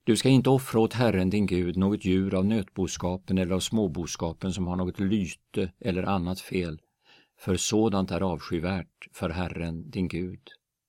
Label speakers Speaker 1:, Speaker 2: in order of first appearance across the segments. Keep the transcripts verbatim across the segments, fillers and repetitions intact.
Speaker 1: Du ska inte offra åt Herren din Gud något djur av nötboskapen eller av småboskapen som har något lyte eller annat fel, för sådant är avskyvärt för Herren din Gud.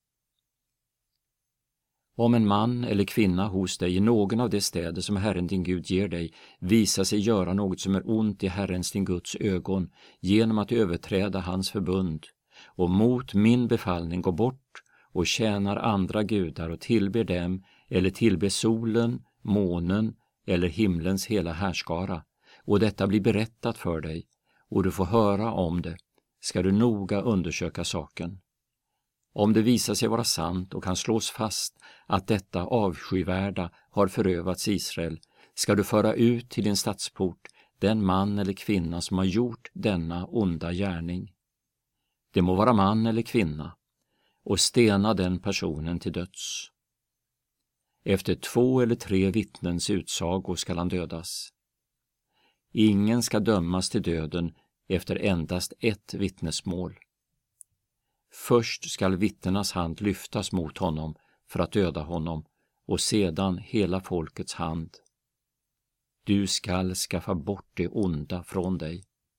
Speaker 1: Om en man eller kvinna hos dig i någon av de städer som Herren din Gud ger dig visar sig göra något som är ont i Herrens din Guds ögon genom att överträda hans förbund och mot min befallning gå bort och tjänar andra gudar och tillber dem eller tillber solen, månen eller himlens hela härskara, och detta blir berättat för dig och du får höra om det, ska du noga undersöka saken. Om det visar sig vara sant och kan slås fast att detta avskyvärda har förövats i Israel, ska du föra ut till din stadsport den man eller kvinna som har gjort denna onda gärning. Det må vara man eller kvinna, och stena den personen till döds. Efter två eller tre vittnens utsago skall han dödas. Ingen ska dömas till döden efter endast ett vittnesmål. Först skall vittnenas hand lyftas mot honom för att döda honom, och sedan hela folkets hand. Du skall skaffa bort det onda från dig.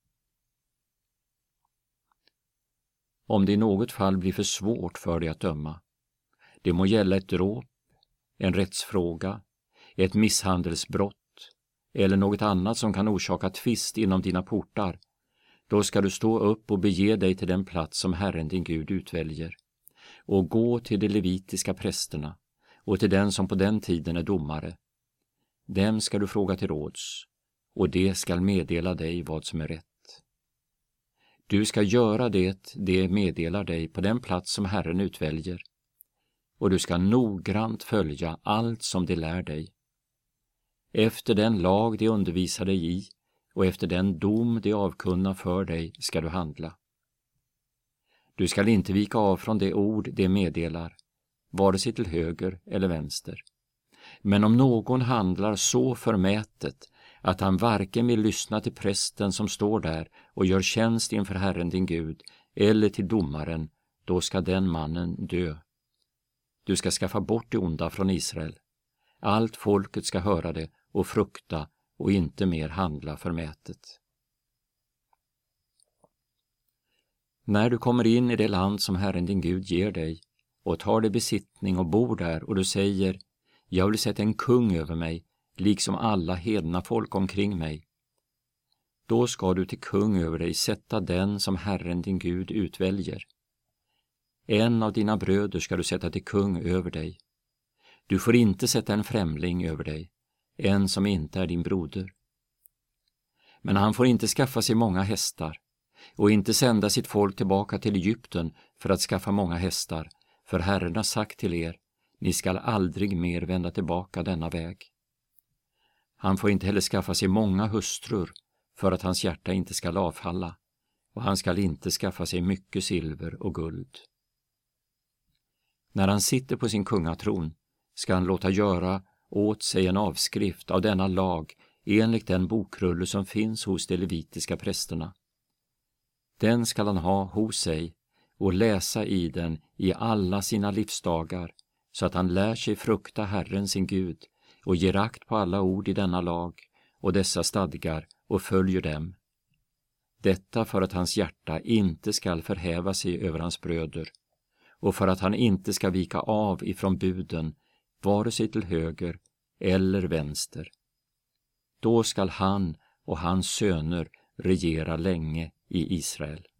Speaker 1: Om det i något fall blir för svårt för dig att döma, det må gälla ett dråp, en rättsfråga, ett misshandelsbrott eller något annat som kan orsaka tvist inom dina portar, då ska du stå upp och bege dig till den plats som Herren din Gud utväljer och gå till de levitiska prästerna och till den som på den tiden är domare. Dem ska du fråga till råds, och det skall meddela dig vad som är rätt. Du ska göra det det meddelar dig på den plats som Herren utväljer, och du ska noggrant följa allt som de lär dig. Efter den lag de undervisar dig i och efter den dom de avkunnar för dig ska du handla. Du skall inte vika av från det ord de meddelar, vare sig till höger eller vänster. Men om någon handlar så förmätet att han varken vill lyssna till prästen som står där och gör tjänst inför Herren din Gud eller till domaren, då ska den mannen dö. Du ska skaffa bort det onda från Israel. Allt folket ska höra det och frukta och inte mer handla förmätet. När du kommer in i det land som Herren din Gud ger dig och tar dig besittning och bor där, och du säger: jag vill sätta en kung över mig, liksom alla hedna folk omkring mig. Då ska du till kung över dig sätta den som Herren din Gud utväljer. En av dina bröder ska du sätta till kung över dig. Du får inte sätta en främling över dig, en som inte är din broder. Men han får inte skaffa sig många hästar och inte sända sitt folk tillbaka till Egypten för att skaffa många hästar, för Herren har sagt till er: ni skall aldrig mer vända tillbaka denna väg. Han får inte heller skaffa sig många hustrur för att hans hjärta inte skall avfalla, och han skall inte skaffa sig mycket silver och guld. När han sitter på sin kungatron ska han låta göra åt sig en avskrift av denna lag enligt den bokrulle som finns hos de levitiska prästerna. Den skall han ha hos sig och läsa i den i alla sina livsdagar, så att han lär sig frukta Herren sin Gud och ger akt på alla ord i denna lag och dessa stadgar och följer dem. Detta för att hans hjärta inte skall förhäva sig över hans bröder, och för att han inte ska vika av ifrån buden, vare sig till höger eller vänster. Då skall han och hans söner regera länge i Israel.